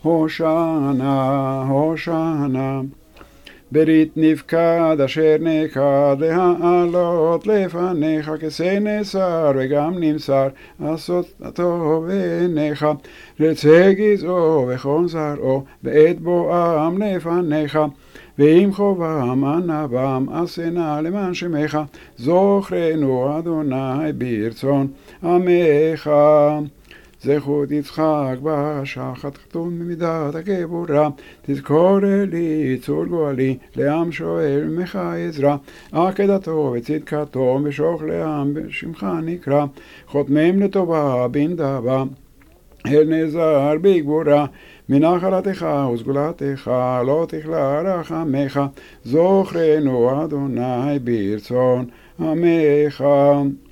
הושענא, הושענא. ברית נפקד אשר נקד להעלות לפניך, כשה נאסר וגם נמסר, עשות הטוב בעיניך. רצה גזעו וכל זרעו, בעת בואם לפניך. ואם חובם ענבם עשנה למען שמך, זוכרנו אדוני ברצון עמך. זכות יצחק בשחת חתום במידת הגבורה, תזכור לי צור גואלי, לעם שואל ממך עזרה, עקדתו וצדקתו בשוך לעם בשמך נקרא, חותמם לטובה בנדבה, אל נזר בגבורה, מנחלתך וסגולתך לא תכלה רחמך, זוכרנו אדוני ברצון עמך.